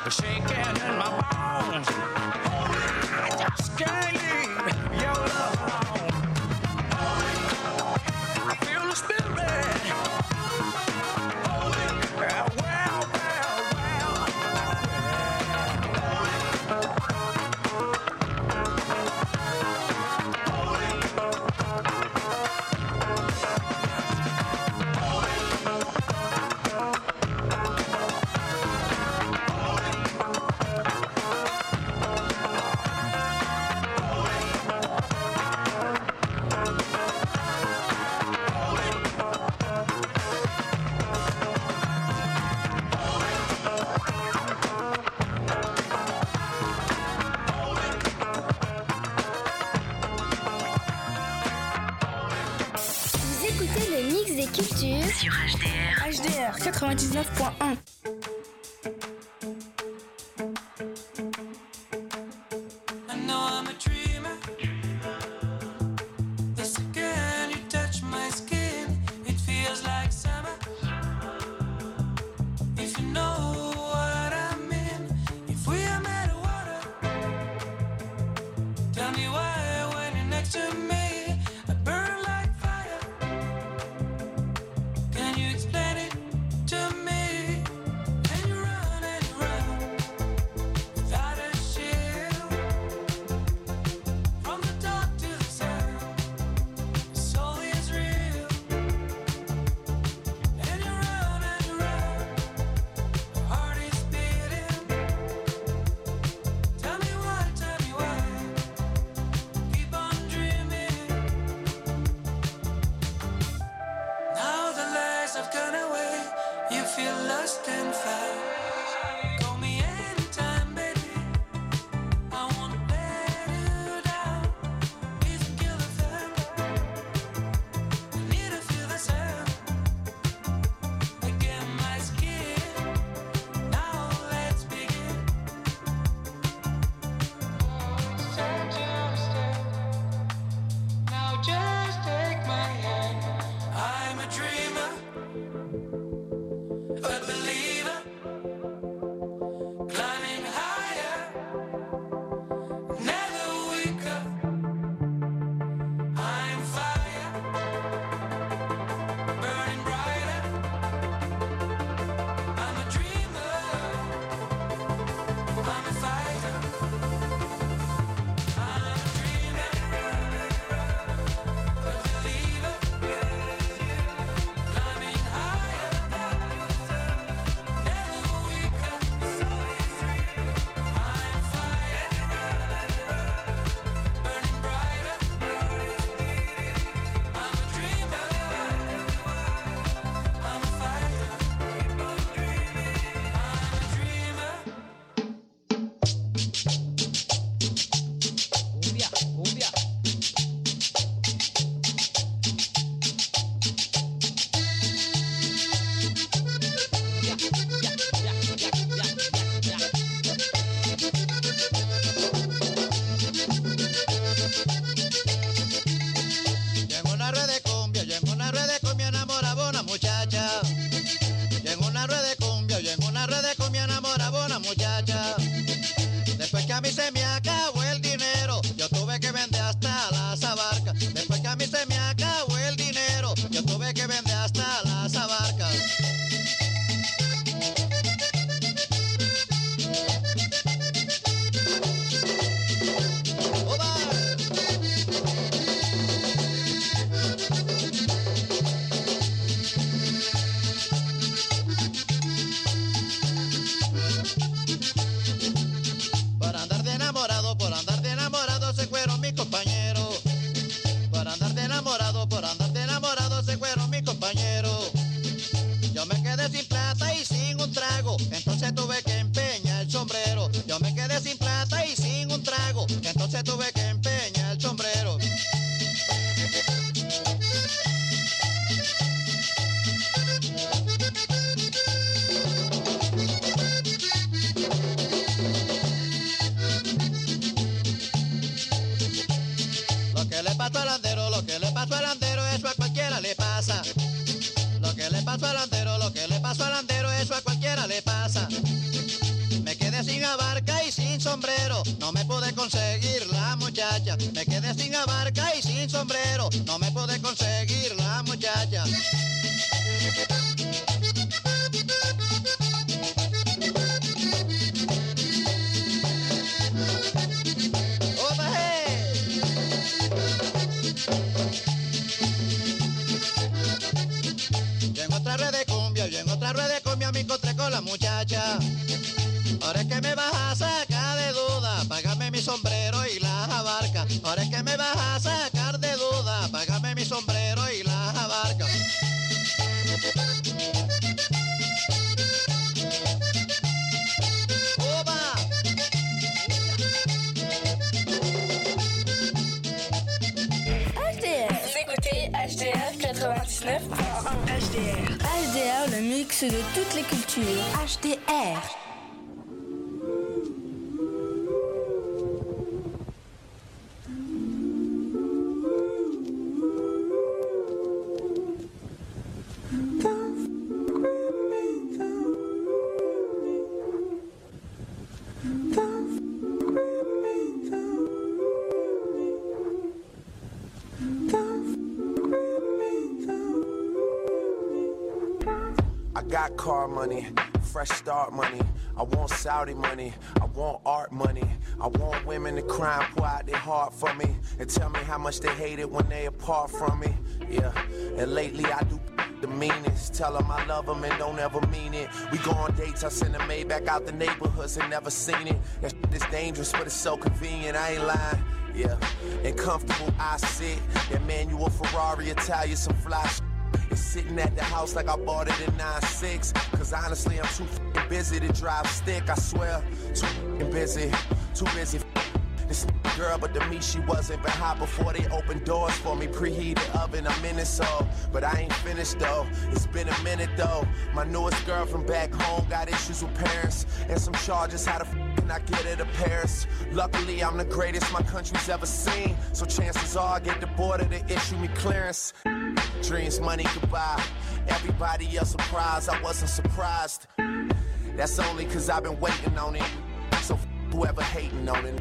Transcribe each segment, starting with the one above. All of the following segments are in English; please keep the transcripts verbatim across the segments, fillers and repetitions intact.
shaking in my bones. I just can't leave your love alone. I feel the spirit. Well, well, well. Sur H D R. H D R quatre-vingt-dix-neuf point un. pasó al andero, lo que le pasó al andero, eso a cualquiera le pasa. Me quedé abarca y sin sombrero, no me pude conseguir la muchacha. Me quedé sin abarca y sin sombrero, no me pude conseguir la muchacha. Yo en otra red de cumbia, yo en otra red de cumbia me encontré con la muchacha. Ahora es que me vas a sacar de duda, págame mi sombrero y las abarcas. Ahora es que me vas a sacar de duda, págame mi sombrero y las abarcas. ¡Oba! H D R. Vous écoutez H D R quatre-vingt-dix-neuf point un. H D R. H D R, le mix de toutes les cultures. H D R. Got car money, fresh start money. I want Saudi money, I want art money. I want women to cry and pour out their heart for me and tell me how much they hate it when they apart from me. Yeah, and lately I do the meanest. Tell them I love them and don't ever mean it. We go on dates, I send a maid back out the neighborhoods and never seen it. That shit is dangerous, but it's so convenient, I ain't lying. Yeah, and comfortable I sit. That manual Ferrari, Italian, some fly shit. It's sitting at the house like I bought it in nine six. Cause honestly, I'm too f***ing busy to drive stick, I swear. Too f***ing busy, too busy f***ing this girl, but to me she wasn't. Been hot before they opened doors for me. Preheated oven, a minute so. But I ain't finished though, it's been a minute though. My newest girl from back home got issues with parents and some charges, how the f*** can I get her to Paris? Luckily, I'm the greatest my country's ever seen. So chances are I get the border to issue me clearance. Dreams, money, goodbye. Everybody else surprised, I wasn't surprised. That's only cause I've been waiting on it. So f*** whoever hating on it.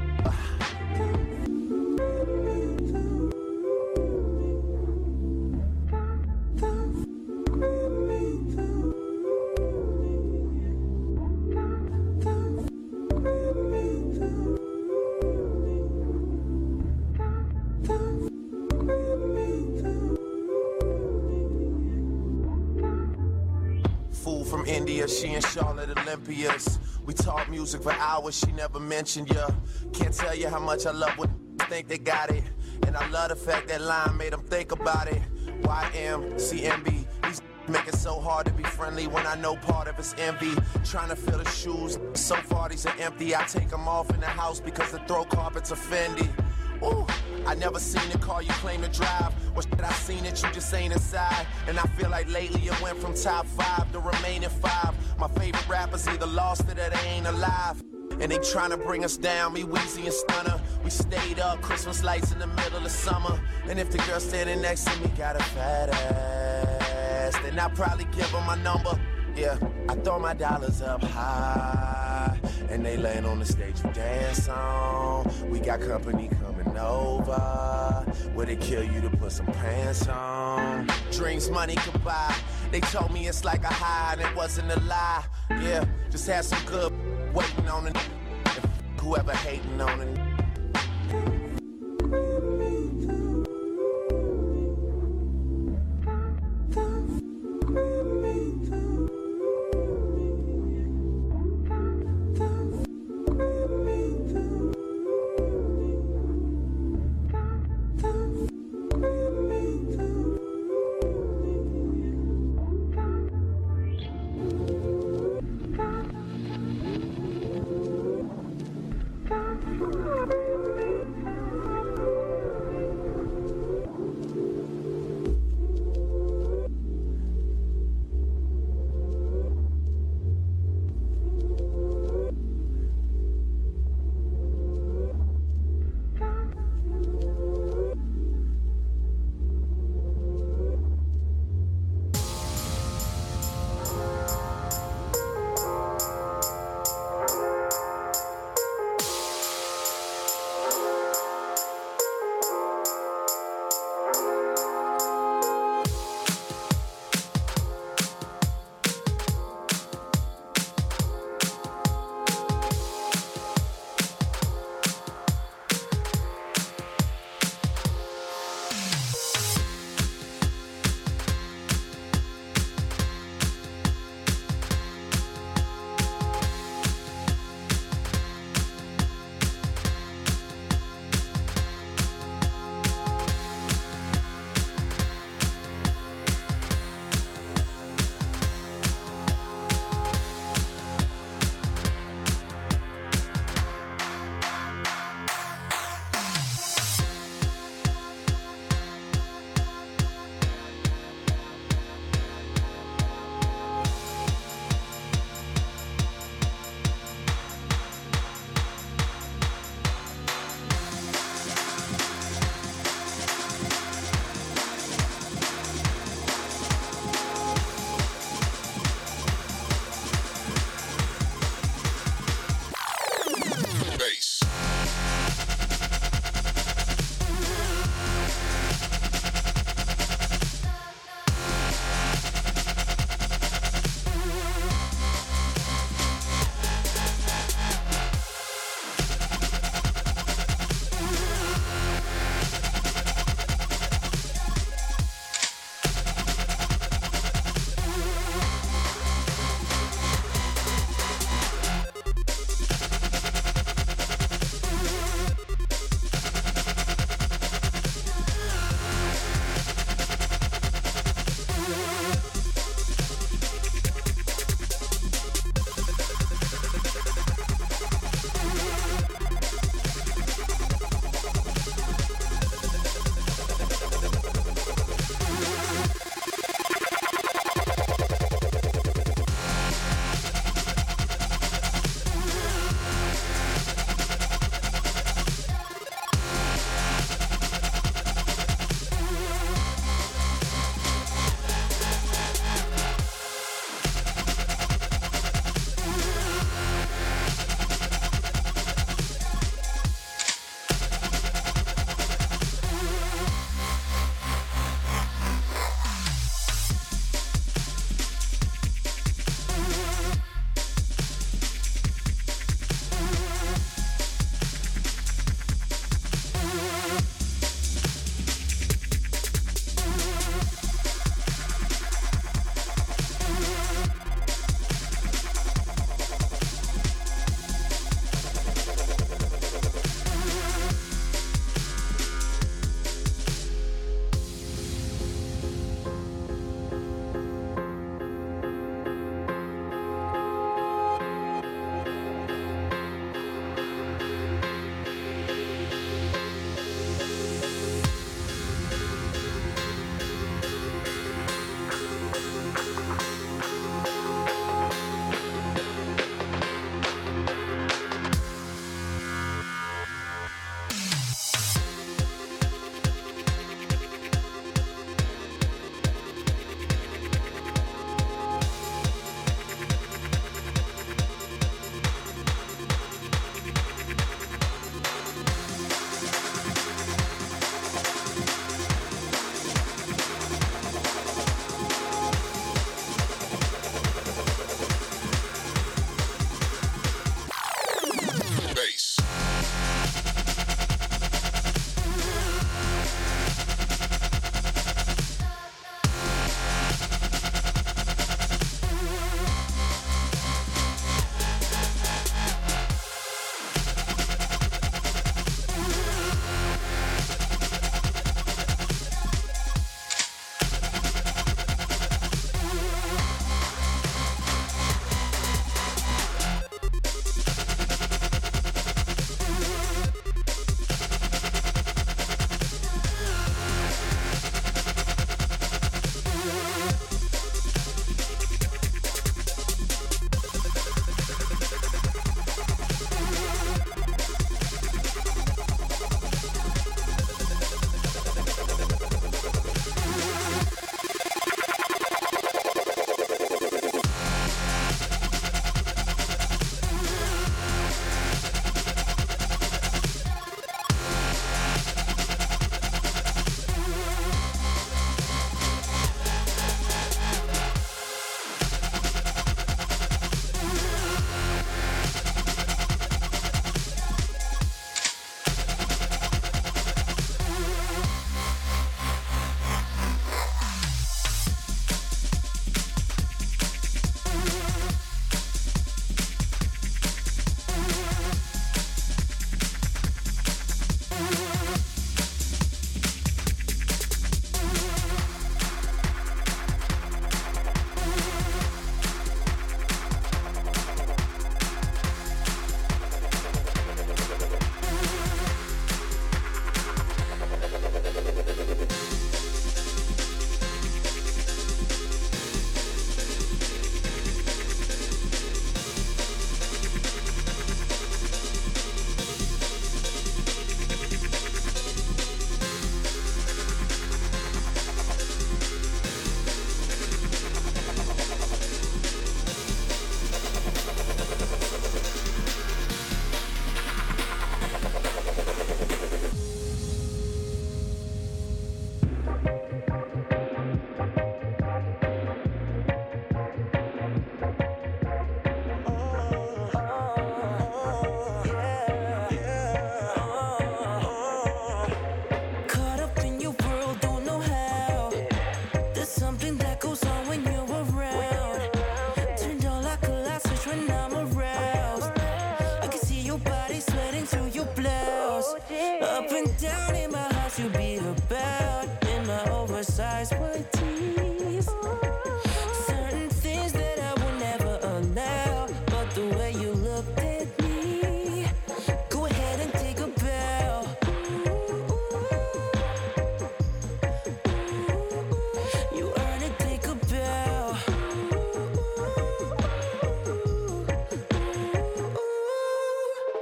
From India, she and Charlotte Olympias. We talk music for hours, she never mentioned ya. Can't tell you how much I love what think they got it. And I love the fact that line made them think about it. Y M C M B, these make it so hard to be friendly when I know part of it's envy. Trying to fill the shoes, so far these are empty. I take them off in the house because the throw carpet's are Fendi. Ooh, I never seen a car you claim to drive. Or shit, I seen it, you just ain't inside. And I feel like lately it went from top five to remaining five. My favorite rappers either lost it or they ain't alive. And they tryna bring us down, me, Weezy and Stunner. We stayed up, Christmas lights in the middle of summer. And if the girl standing next to me got a fat ass, then I'll probably give her my number. Yeah, I throw my dollars up high, and they laying on the stage you dance on. We got company coming over, where they kill you to put some pants on. Dreams, money, goodbye. They told me it's like a high, and it wasn't a lie. Yeah, just had some good waiting on it, and whoever hating on it.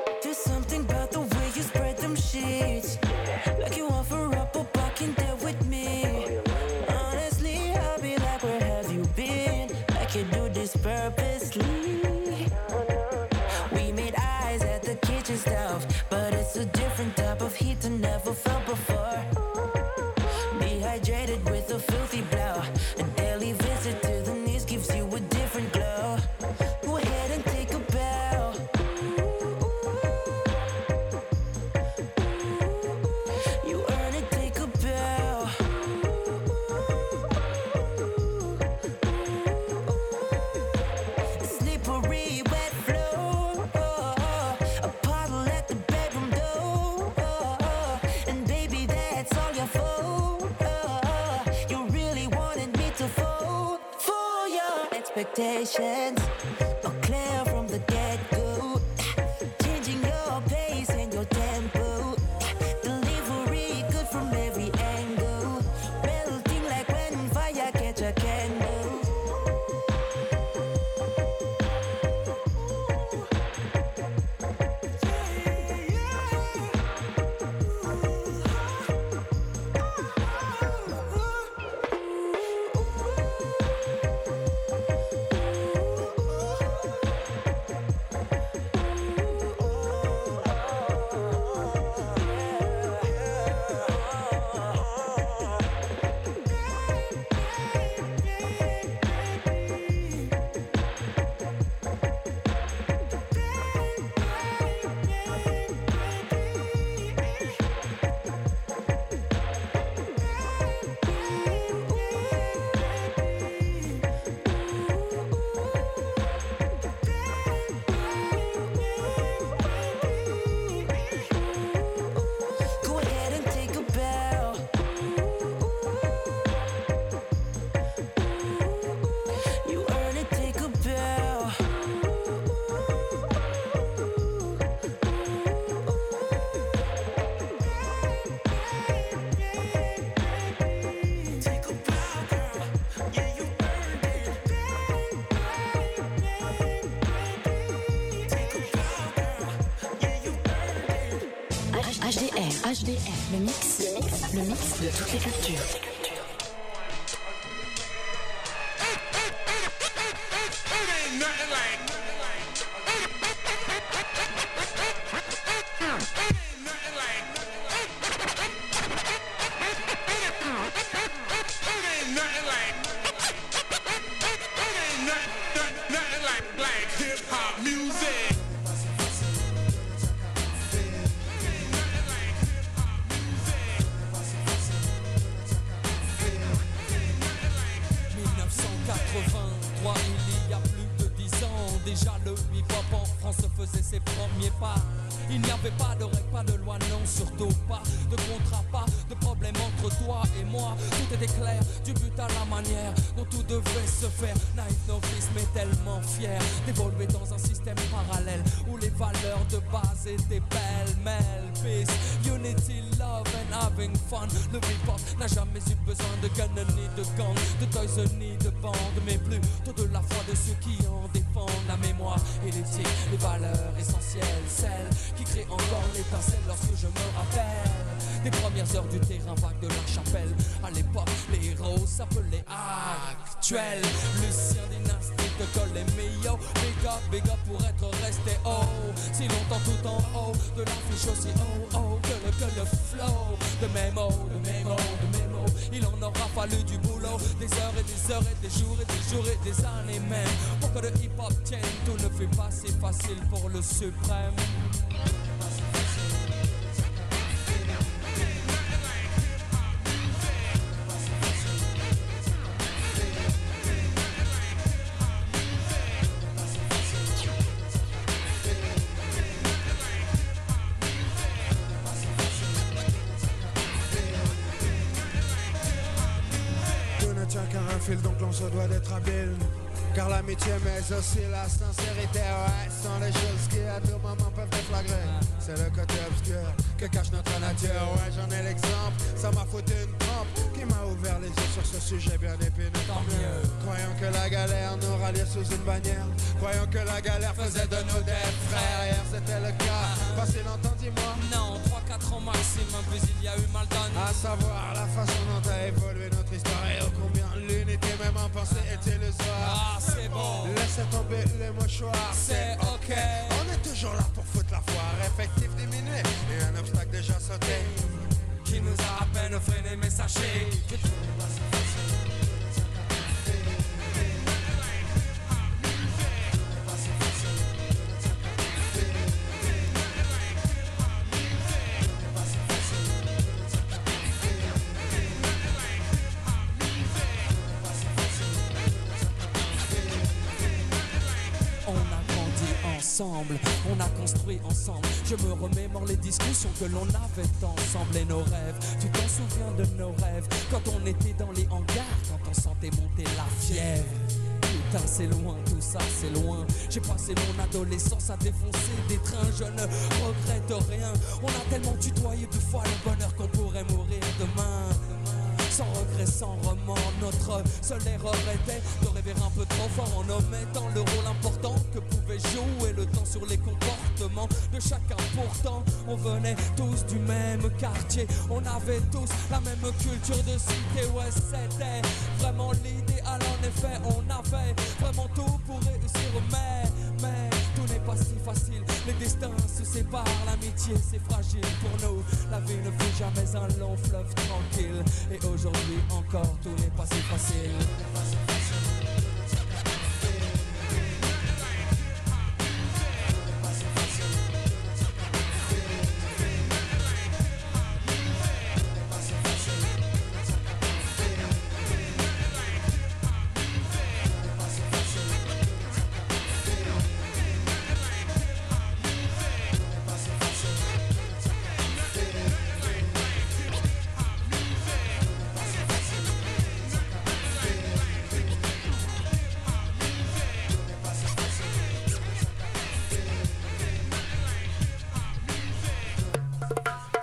There's something about the way you spread them sheets, like you offer up a buck in there with me. Honestly, I'll be like, where have you been? Like you do this purposely. We made eyes at the kitchen stove, but it's a different type of heat I never felt before. Dehydrated with a filthy blow. A daily visit to the knees gives you a different glow. Go ahead and take a bow. You earn it, take a bow. Slippery, wet floor. A puddle at the bedroom door. And baby, that's all your fault. You really wanted me to fall for your expectations. Are clear from the get-go. Changing your pace and your tempo. Delivery good from every angle. Melting like when fire catch a candle. Go ahead and take a bow. You earn it, take a bow. Take a bow, girl. Yeah, you earned it. Take a bow, girl. Yeah, you earned it. H D R, H D R, le mix, le mix, le mix de toutes les cultures. Ain't nothing like Ain't nothing like Ain't nothing like Ain't nothing, nothing like like hip hop music. Ain't nothing like hip hop music. mille neuf cent quatre-vingt-trois, il y a plus de dix ans, déjà le hip-hop en France faisait ses premiers pas. Il n'y avait pas de règles, pas de loi, non, surtout pas de contrat, pas de problème entre toi et moi. Tout était clair, du but à la manière dont tout devait se faire. Naïf novice, mais tellement fier d'évoluer dans un système parallèle où les valeurs de base étaient pêle-mêle. Peace, unity, love and having fun. Le hip-hop n'a jamais eu besoin de gun ni de gang, de toys ni de bande, mais plutôt de la foi de ceux qui en défendent la mémoire et l'éthique, les valeurs essentielles, celles qui créent encore l'étincelle lorsque je me rappelle des premières heures du terrain vague de la chapelle. À l'époque, les héros s'appelaient actuels. Lucien Dynastie de Col et Mio, big up, big up pour être resté haut si longtemps tout en haut de l'affiche aussi oh oh que le, que le flow de mes mots, de mes mots, de mes mots. Il en aura fallu du boulot, des heures et des heures et des jours et des jours et des années même pour que le hip-hop tienne. Tout ne fait pas si facile pour le suprême. fil, donc l'on se doit d'être habile. Car l'amitié mais aussi la sincérité, ouais, sont les choses qui à tout moment peuvent déflagrer. C'est le côté obscur que cache notre nature, ouais, j'en ai l'exemple. Ça m'a foutu une trempe qui m'a ouvert les yeux sur ce sujet bien épineux. Tant mieux. Croyons que la galère nous ralliait sous une bannière, croyons que la galère faisait de nous des frères. Hier c'était le cas, Passé longtemps, dis-moi. Non, trois quatre ans maximum, puis il y a eu mal donné. À savoir la façon dont a évolué notre histoire et ô combien l'unité même en pensée était le soir. Ah, c'est bon. Laissez tomber les mouchoirs, c'est ok. On est toujours là pour foutre la foire. Effectif diminué et un obstacle déjà sauté qui nous a à peine freiné, mais sachez que tout n'est pas si facile. Ensemble, on a construit ensemble. Je me remémore les discussions que l'on avait ensemble et nos rêves. Tu t'en souviens de nos rêves quand on était dans les hangars, quand on sentait monter la fièvre. Putain, c'est loin, tout ça, c'est loin. J'ai passé mon adolescence à défoncer des trains. Je ne regrette rien. On a tellement tutoyé deux fois le bonheur qu'on pourrait mourir demain. Sans regret, sans remords, notre seule erreur était de rêver un peu trop fort en omettant le rôle important que pouvait jouer le temps sur les comportements de chacun. Pourtant, on venait tous du même quartier, on avait tous la même culture de cité. Ouais, c'était vraiment l'idéal, en effet, on avait vraiment tout pour réussir, mais, mais tout n'est pas si facile. Les destins se séparent, l'amitié c'est fragile pour nous. La vie ne fut jamais un long fleuve tranquille. Et aujourd'hui encore tout n'est pas si facile.